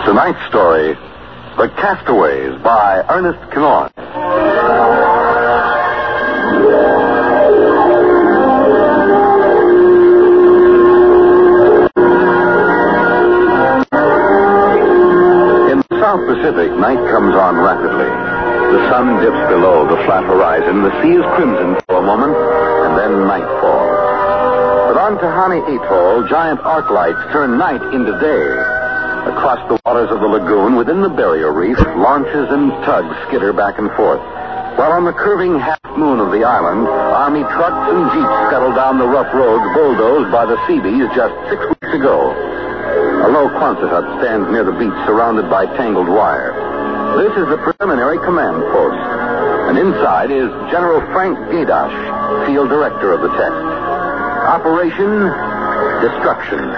Tonight's story, The Castaways by Ernest Kinoy. In the South Pacific, night comes on rapidly. The sun dips below the flat horizon, the sea is crimson for a moment, and then night falls. But on Tahani Atoll, giant arc lights turn night into day. Across the waters of the lagoon, within the barrier reef, launches and tugs skitter back and forth. While on the curving half-moon of the island, Army trucks and jeeps scuttle down the rough roads bulldozed by the Seabees just 6 weeks ago. A low Quonset hut stands near the beach surrounded by tangled wire. This is the preliminary command post. And inside is General Frank Gaidash, field director of the test. Operation Destruction.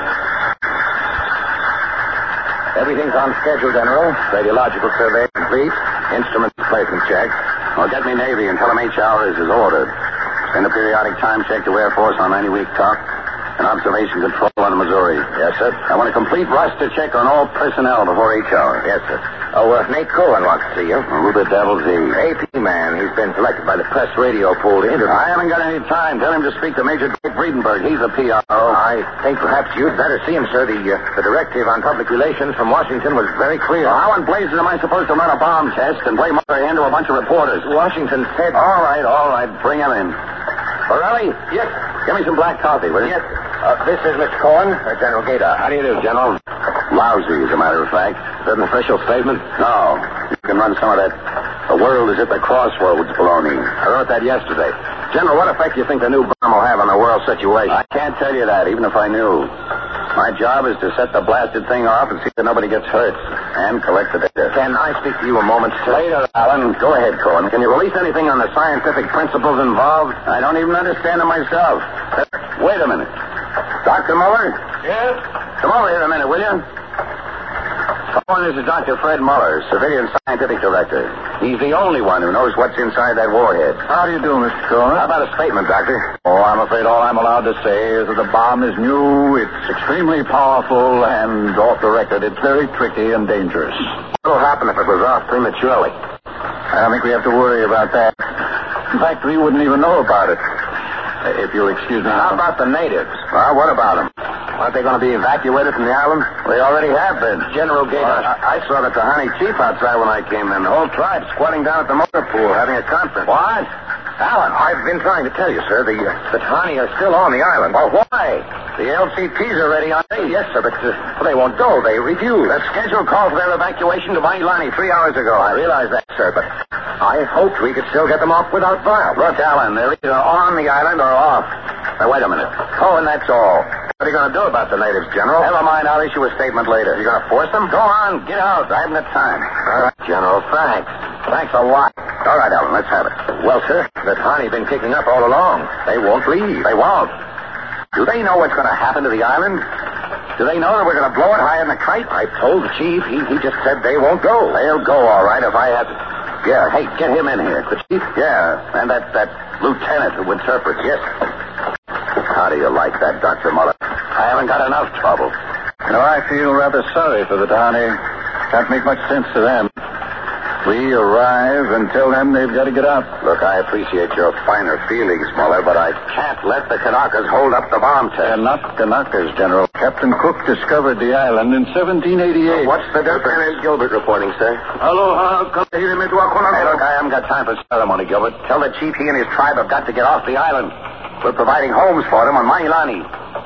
Everything's on schedule, General. Radiological survey complete. Instrument placement check. Well, get me Navy and tell them H.R. is as ordered. Send a periodic time check to Air Force on 90-week talk. And observation control on the Missouri. Yes, sir. I want a complete roster check on all personnel before H.R. Yes, sir. Oh, Nate Cohen wants to see you. Well, who the devil's he? AP man. He's been selected by the press radio pool to interview. I haven't got any time. Tell him to speak to Major Dick Friedenberg. He's the PRO. I think perhaps you'd better see him, sir. The directive on public relations from Washington was very clear. Well, how in blazes am I supposed to run a bomb test and play mother hen to a bunch of reporters? Washington said... All right. Bring him in. Borelli? Yes. Give me some black coffee, will you? Yes. This is Mr. Cohen, General Gator. How do you do, General? Lousy, as a matter of fact. Is that an official statement? No. You can run some of that the world is at the crossroads baloney. I wrote that yesterday. General, what effect do you think the new bomb will have on the world situation? I can't tell you that, even if I knew. My job is to set the blasted thing off and see that nobody gets hurt. And collect the data. Can I speak to you a moment, sir? Later, Alan. Go ahead, Cohen. Can you release anything on the scientific principles involved? I don't even understand them myself. Wait a minute. Dr. Muller? Yes? Come over here a minute, will you? Cohen, this is Dr. Fred Muller, Civilian Scientific Director. He's the only one who knows what's inside that warhead. How do you do, Mr. Cohen? How about a statement, Doctor? Oh, I'm afraid all I'm allowed to say is that the bomb is new, it's extremely powerful, and off the record, it's very tricky and dangerous. What'll happen if it was off prematurely? I don't think we have to worry about that. In fact, we wouldn't even know about it. If you'll excuse me. How about the natives? Well, what about them? Aren't they going to be evacuated from the island? They already have been. General Gator. I saw the Tahani chief outside when I came in. The whole tribe squatting down at the motor pool having a conference. What? Alan, I've been trying to tell you, sir. The Tahani are still on the island. Well, why? The LCPs are ready, aren't they? Yes, sir, but they won't go. They refuse. The schedule called for their evacuation to Mailani 3 hours ago. I realize that, sir, but I hoped we could still get them off without violence. Look, Alan, they're either on the island or off. Now, wait a minute. Oh, and that's all. What are you going to do about the natives, General? Never mind. I'll issue a statement later. You going to force them? Go on. Get out. I haven't got time. All right, General. Thanks. Thanks a lot. All right, Alan. Let's have it. Well, sir, the Tahani been kicking up all along. They won't leave. They won't. Do they know what's going to happen to the island? Do they know that we're going to blow it higher than a kite? I told the chief. He just said they won't go. They'll go, all right, if I have to. Yeah, hey, get him in here. The chief? Yeah, and that lieutenant who interprets. Yes. How do you like that, Dr. Muller? I haven't got enough trouble. You know, I feel rather sorry for the Tahani. Can't make much sense to them. We arrive and tell them they've got to get out. Look, I appreciate your finer feelings, Muller, but I can't let the Kanakas hold up the bomb test. They're not Kanakas, General. Captain Cook discovered the island in 1788. What's the difference? Lieutenant Gilbert reporting, sir. Hey, look, I haven't got time for ceremony, Gilbert. Tell the chief he and his tribe have got to get off the island. We're providing homes for them on Mailani.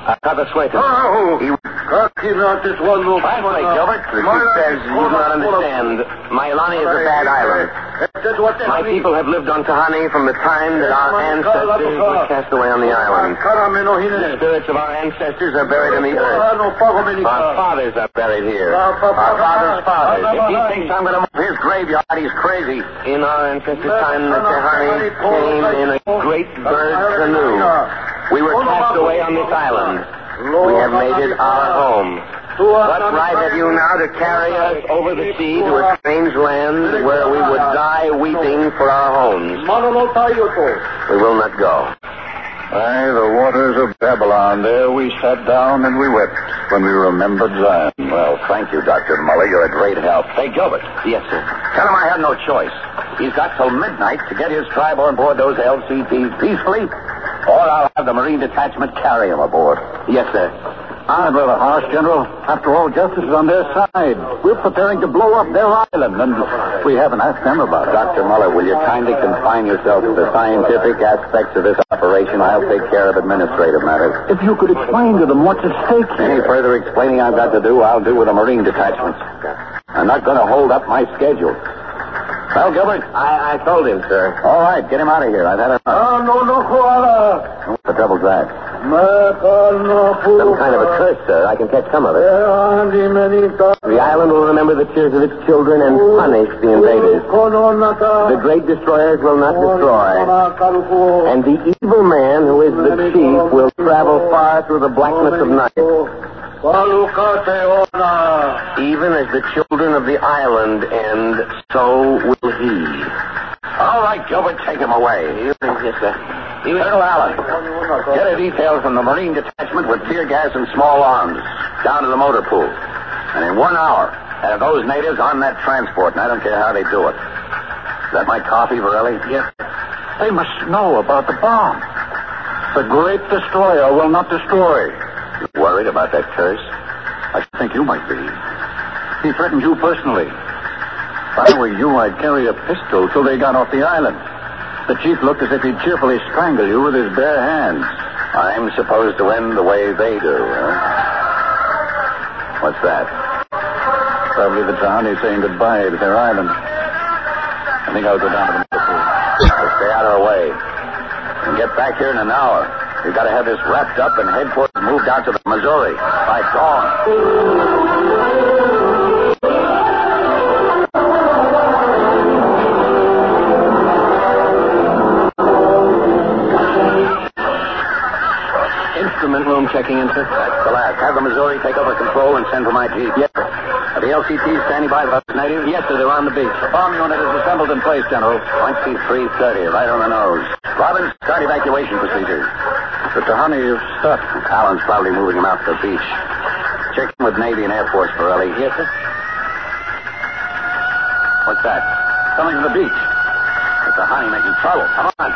Finally, Gilbert. The chief says you do not understand. Mailani is a bad island. My people have lived on Tahani from the time that our ancestors were cast away on the island. The spirits of our ancestors are buried in the earth. Our fathers are buried here. Our fathers' fathers. If he thinks I'm going to move his graveyard, he's crazy. In our ancestors' time, the Tahani came in a great bird canoe. We were cast away on this island. We have made it our home. What right have you now to carry us over the sea to a strange land where we would die weeping for our homes? We will not go. By the waters of Babylon, there we sat down and we wept when we remembered Zion. Well, thank you, Dr. Muller. You're a great help. Hey, Gilbert. Yes, sir. Tell him I had no choice. He's got till midnight to get his tribe on board those LCTs peacefully, or I'll have the Marine Detachment carry him aboard. Yes, sir. I'm rather harsh, General. After all, justice is on their side. We're preparing to blow up their island, and we haven't asked them about it. Dr. Muller, will you kindly confine yourself to the scientific aspects of this operation? I'll take care of administrative matters. If you could explain to them what's at stake here. Any further explaining I've got to do, I'll do with the Marine detachments. I'm not going to hold up my schedule. Well, Gilbert? I told him, sir. All right, get him out of here. I've had enough. What the devil's that? Some kind of a curse, sir. I can catch some of it. The island will remember the tears of its children and punish the invaders. The great destroyers will not destroy. And the evil man who is the chief will travel far through the blackness of night. Even as the children of the island end, so will he. All right, Gilbert, take him away. Yes, sir. Colonel Allen, get a detail from the Marine Detachment with tear gas and small arms down to the motor pool. And in 1 hour, have those natives on that transport, and I don't care how they do it. Is that my coffee, Varelli? Yes. They must know about the bomb. The great destroyer will not destroy. You worried about that curse? I think you might be. He threatened you personally. If I were you, I'd carry a pistol till they got off the island. The chief looked as if he'd cheerfully strangle you with his bare hands. I'm supposed to end the way they do, huh? What's that? Probably the Tahani saying goodbye to their island. I think I'll go down to the motor pool. Well, stay out of the way. And get back here in an hour. We've got to have this wrapped up and headquarters moved out to the Missouri by dawn. Instrument room checking in, sir. That's the last. Have the Missouri take over control and send for my jeep. Yes, sir. Are the LCTs standing by the natives? Yes, sir. They're on the beach. The bomb unit is assembled in place, General. 23:30, right on the nose. Robbins, start evacuation procedures. The Tahani have stopped. Allen's probably moving them out to the beach. Check in with Navy and Air Force, Pirelli. Yes, sir. What's that? Coming to the beach. The Tahani making trouble. Come on.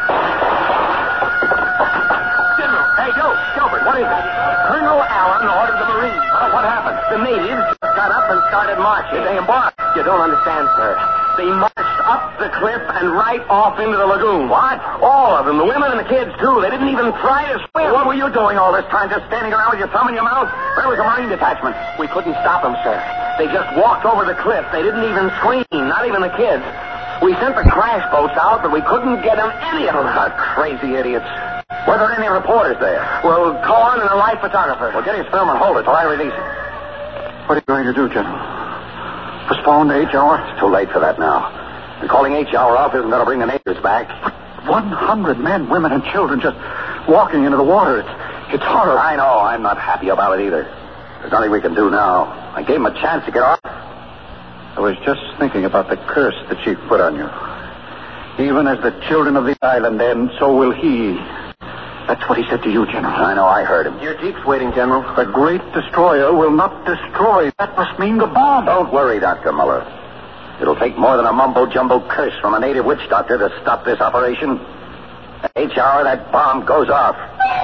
General. Hey, Gilbert, what is it? Colonel Allen ordered the Marines. What happened? The natives just got up and started marching. Did they embark? You don't understand, sir. They marched up the cliff and right off into the lagoon. What? All of them, the women and the kids, too. They didn't even try to swim. What were you doing all this time? Just standing around with your thumb in your mouth? Where was the Marine detachment? We couldn't stop them, sir. They just walked over the cliff. They didn't even scream, not even the kids. We sent the crash boats out, but we couldn't get them, any of them. Crazy idiots. Were there any reporters there? Well, Cohen and a life photographer. Well, get his film and hold it till I release it. What are you going to do, General? Postpone the H hour? It's too late for that now. And calling H hour off isn't going to bring the natives back. But 100 men, women, and children just walking into the water. It's horrible. I know. I'm not happy about it either. There's nothing we can do now. I gave him a chance to get off. I was just thinking about the curse the chief put on you. Even as the children of the island end, so will he. That's what he said to you, General. I know. I heard him. Your jeep's waiting, General. The great destroyer will not destroy. That must mean the bomb. Don't worry, Dr. Muller. It'll take more than a mumbo-jumbo curse from a native witch doctor to stop this operation. At H hour, that bomb goes off.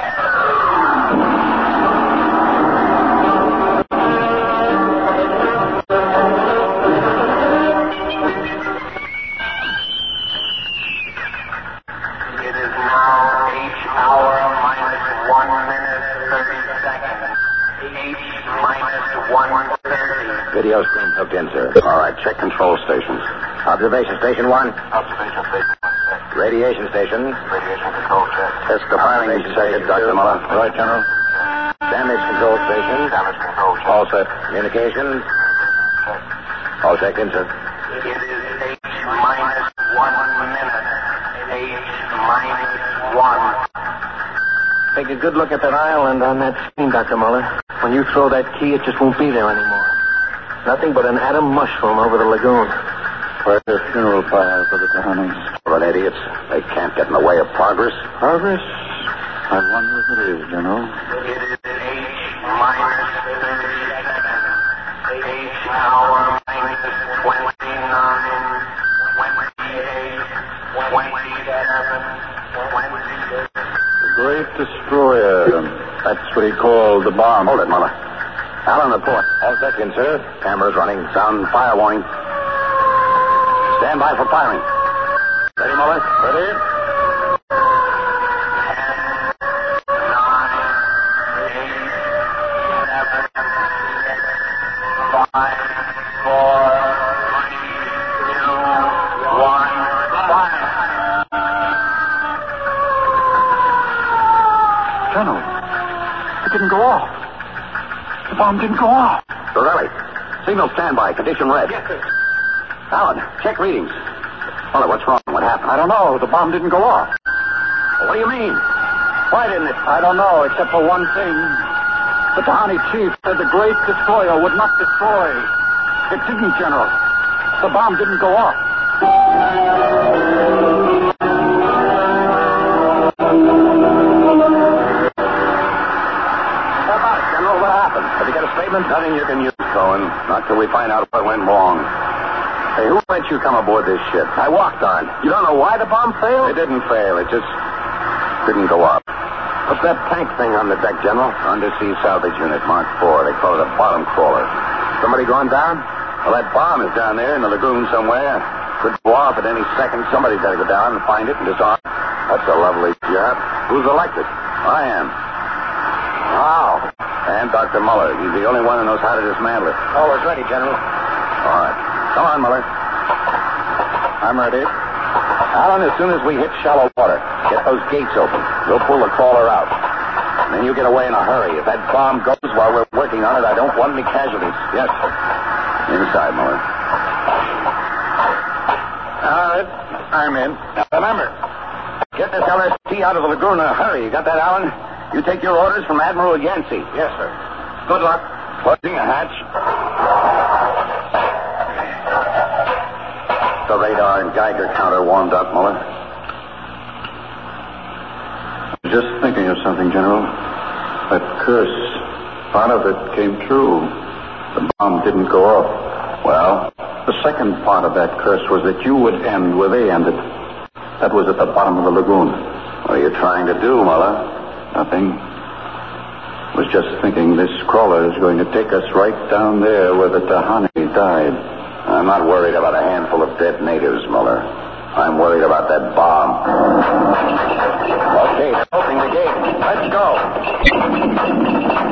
It is now H hour minus 1 minute 30 seconds. H minus 1:30. Video screen hooked in, sir. All right, check control stations. Observation station 1. Observation station 1. Radiation station. Radiation control check. Test the firing circuit, Dr. Muller. Right, General. Damage control station. Damage control check. All set. Communications. Check. All checked in, sir. It is H minus 1 minute. H minus 1. Take a good look at that island on that screen, Dr. Muller. When you throw that key, it just won't be there anymore. Nothing but an atom mushroom over the lagoon. Quite a funeral pyre for the Tahanis. What idiots. They can't get in the way of progress. Progress? I wonder if it is, General. It is H minus 30 seconds. H hour minus 29, 28, 27, 26. The Great Destroyer. That's what he called the bomb. Hold it, Muller. Allen, report. All set, sir. Cameras running. Sound fire warning. Stand by for firing. Ready, Muller? Ready? 10, 9, 8, 7, 6, 5, 4, 3, 2, 1. General, it didn't go off. The bomb didn't go off. Borelli. Signal standby. Condition red. Yes, sir. Allen, check readings. Muller, what's wrong? What happened? I don't know. The bomb didn't go off. Well, what do you mean? Why didn't it? I don't know, except for one thing. The Tahani chief said the Great Destroyer would not destroy. It didn't, General. The bomb didn't go off. How about it, General? What happened? Have you got a statement? Nothing you can use, Cohen. Not till we find out what went wrong. Hey, who let you come aboard this ship? I walked on. You don't know why the bomb failed? It didn't fail. It just didn't go up. What's that tank thing on the deck, General? Undersea Salvage Unit, Mark IV. They call it a bottom crawler. Somebody gone down? Well, that bomb is down there in the lagoon somewhere. Could go off at any second. Somebody's got to go down and find it and disarm. That's a lovely job. Who's elected? I am. Wow. And Dr. Muller. He's the only one who knows how to dismantle it. Always ready, General. All right. Come on, Muller. I'm ready. Allen, as soon as we hit shallow water, get those gates open. We'll pull the crawler out. And then you get away in a hurry. If that bomb goes while we're working on it, I don't want any casualties. Yes, sir. Inside, Muller. All right. I'm in. Now, remember, get this LST out of the lagoon in a hurry. You got that, Allen? You take your orders from Admiral Yancey. Yes, sir. Good luck. Closing a hatch. The radar and Geiger counter warmed up, Muller. Just thinking of something, General. That curse, part of it came true. The bomb didn't go off. Well? The second part of that curse was that you would end where they ended. That was at the bottom of the lagoon. What are you trying to do, Muller? Nothing. Was just thinking this crawler is going to take us right down there where the Tahani died. I'm not worried about a handful of dead natives, Muller. I'm worried about that bomb. Okay, they're opening the gate. Let's go.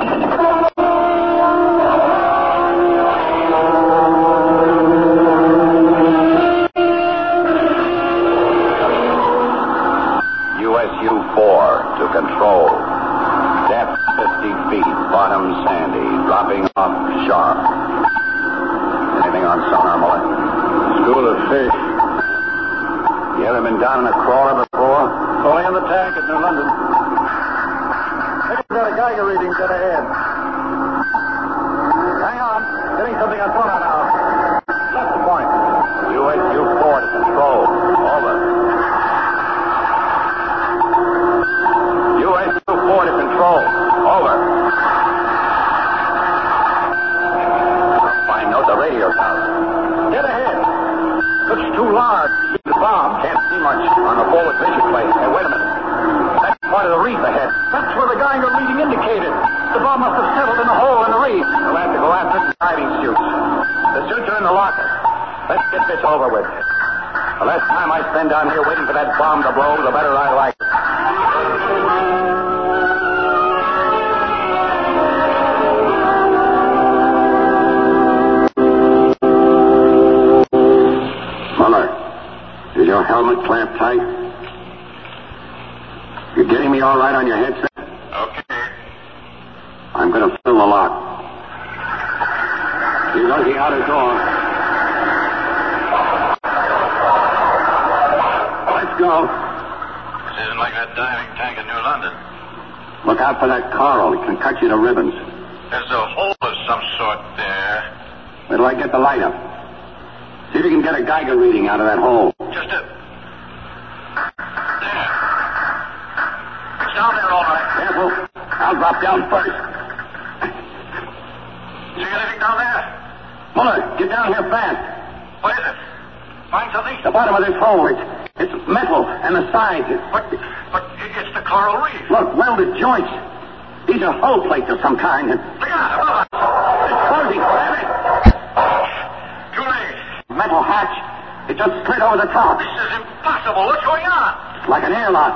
USU-4 to control. Depth 50 feet. Bottom sandy. Dropping off sharp. Anything on sonar, Muller? School of fish. You ever been down in a crawler before? Only in the tank at New London. Look at that Geiger reading dead ahead. Hang on. Getting something on sonar now. Left point. USU-4 to control. Over. USU-4 to control. Over. Fine note, the radio's out. Dead ahead. Looks too large. The bomb. Can't see much on the forward vision plate. Hey, wait a minute. That's part of the reef ahead. That's where the Geiger reading indicated. The bomb must have settled in a hole in the reef. We'll have to go after it in diving suits. The suits are in the locker. Let's get this over with. The less time I spend down here waiting for that bomb to blow, the better I like it. Is your helmet clamped tight? You getting me all right on your headset? Okay. I'm going to fill the lock. Here goes the outer door. Let's go. This isn't like that diving tank in New London. Look out for that coral. It can cut you to ribbons. There's a hole of some sort there. Where do I get the light up? See if you can get a Geiger reading out of that hole. Just a... There. down there, all right. Careful. I'll drop down first. See anything down there? Muller, get down here fast. What is it? Find something? The bottom of this hole. It's metal, and the sides. But it's the coral reef. Look, welded joints. These are hull plates of some kind. Look out! It's closing. Too late. Metal hatch. It just slid over the top. This is impossible. What's going on? It's like an airlock.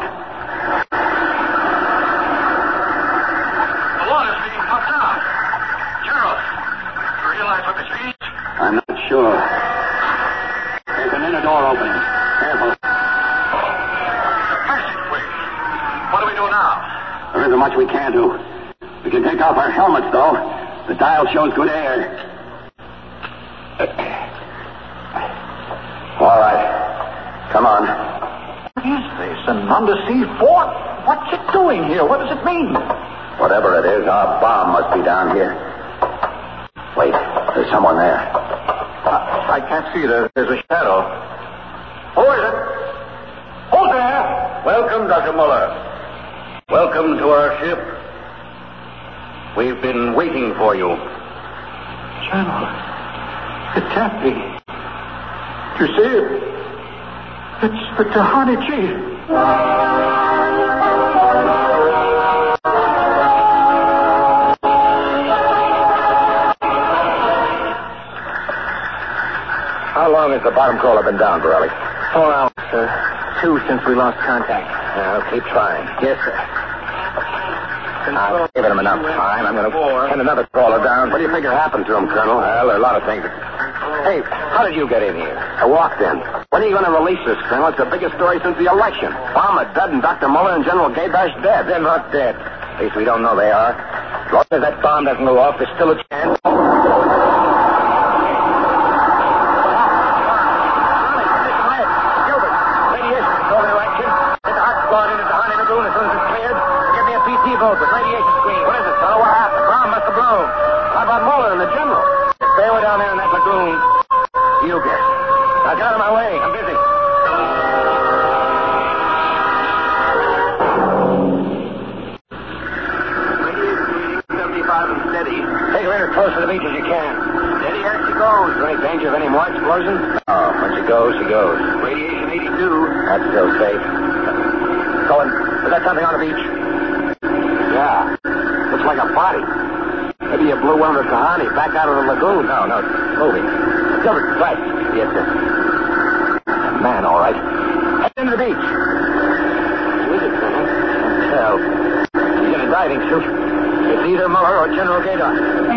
The water's being pumped out. Gerald, you realize what this means? I'm not sure. There's an inner door opening. Careful. It's a passageway. What do we do now? There isn't much we can do. We can take off our helmets, though. The dial shows good air. All right. Come on. What is this? An undersea fort? What's it doing here? What does it mean? Whatever it is, our bomb must be down here. Wait, there's someone there. I can't see. There's a shadow. Who is it? Who's there? Welcome, Dr. Muller. Welcome to our ship. We've been waiting for you. General, it can't be. You see it? It's the Tahani Chief. How long has the bottom crawler been down, Borelli? 4 hours, sir. 2 since we lost contact. I'll keep trying. Yes, sir. I've given him enough time. I'm going to send another crawler down. What do you figure happened to him, Colonel? Well, there are a lot of things. Hey, how did you get in here? I walked in. When are you going to release this, Colonel? It's the biggest story since the election. Bomber Dud and Dr. Muller and General Gabash dead. They're not dead. At least we don't know they are. As long as that bomb doesn't go off, there's still a chance. Boat with radiation screen. What is it, fellow? What happened? The bomb must have blown. How about Muller and the General? If they were down there in that lagoon, You guess. Now get out of my way. I'm busy. 75 and steady. Take her in as close to the beach as you can. Steady as she goes. Is there any danger of any more explosion? No. When she goes, she goes. Radiation 82. That's still safe. Cohen, is that something on the beach? Yeah. Looks like a body. Maybe you blew one of the Tahani back out of the lagoon. No, it's moving. Gilbert, right. Yes, sir. A man, all right. Head into the beach. Who is it, Colonel? Can't tell. He's in a diving suit. It's either Muller or General Gaydar.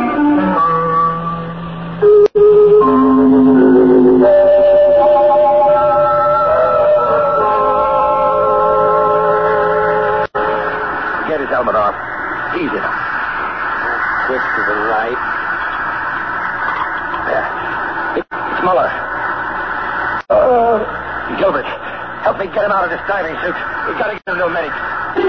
Get his helmet off. Easy now. Twist to the right. There. It's Muller. Gilbert, help me get him out of this diving suit. We've got to get him to a medic.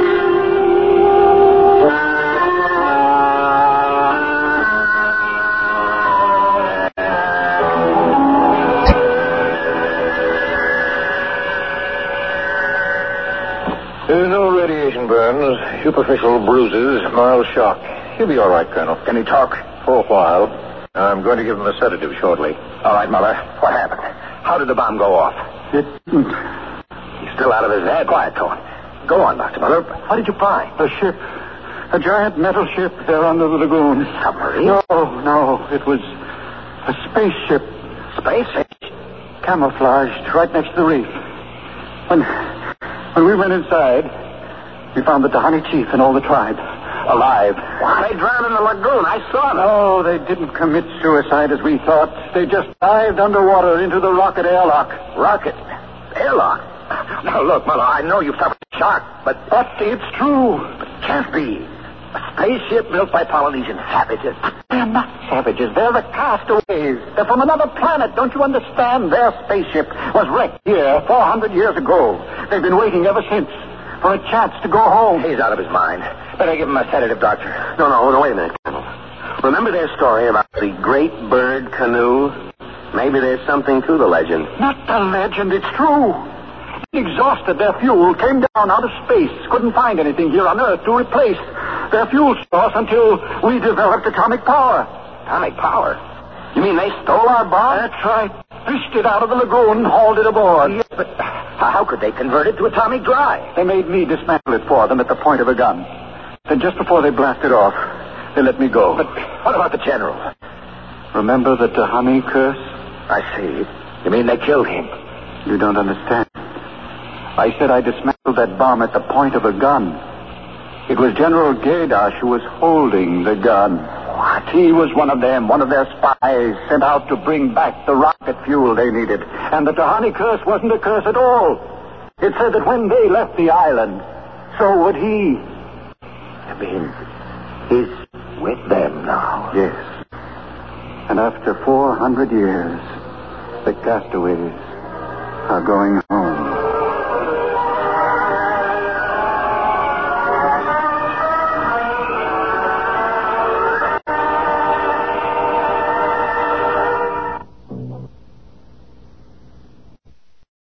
There's no radiation burns, superficial bruises, mild shock. He'll be all right, Colonel. Can he talk? For a while. I'm going to give him a sedative shortly. All right, Muller. What happened? How did the bomb go off? It... He's still out of his head. Quiet, Cohen. Go on, Dr. Muller. What did you find? A ship. A giant metal ship there under the lagoon. A submarine? No. It was a spaceship. Space? Camouflaged right next to the reef. When we went inside, we found the Tahani Chief and all the tribe alive. Why? They drowned in the lagoon. I saw them. No, they didn't commit suicide as we thought. They just dived underwater into the rocket airlock. Rocket? Airlock? Now, look, Muller, I know you've suffered a shock, but it's true. It can't be. A spaceship built by Polynesian savages. They're not savages. They're the castaways. They're from another planet. Don't you understand? Their spaceship was wrecked here 400 years ago. They've been waiting ever since for a chance to go home. He's out of his mind. Better give him a sedative, Doctor. No, wait a minute, Colonel. Remember their story about the great bird canoe? Maybe there's something to the legend. Not the legend. It's true. exhausted their fuel, came down out of space, couldn't find anything here on Earth to replace their fuel source until we developed atomic power. Atomic power? You mean they stole our bomb? That's right. Fished it out of the lagoon, hauled it aboard. Yes, but how could they convert it to atomic drive? They made me dismantle it for them at the point of a gun. Then just before they blasted off, they let me go. But what about the general? Remember the Tahani curse? I see. You mean they killed him? You don't understand. I said I dismantled that bomb at the point of a gun. It was General Gaidash who was holding the gun. What? He was one of them, one of their spies, sent out to bring back the rocket fuel they needed. And the Tahani curse wasn't a curse at all. It said that when they left the island, so would he. You mean he's with them now? Yes. And after 400 years, the castaways are going home.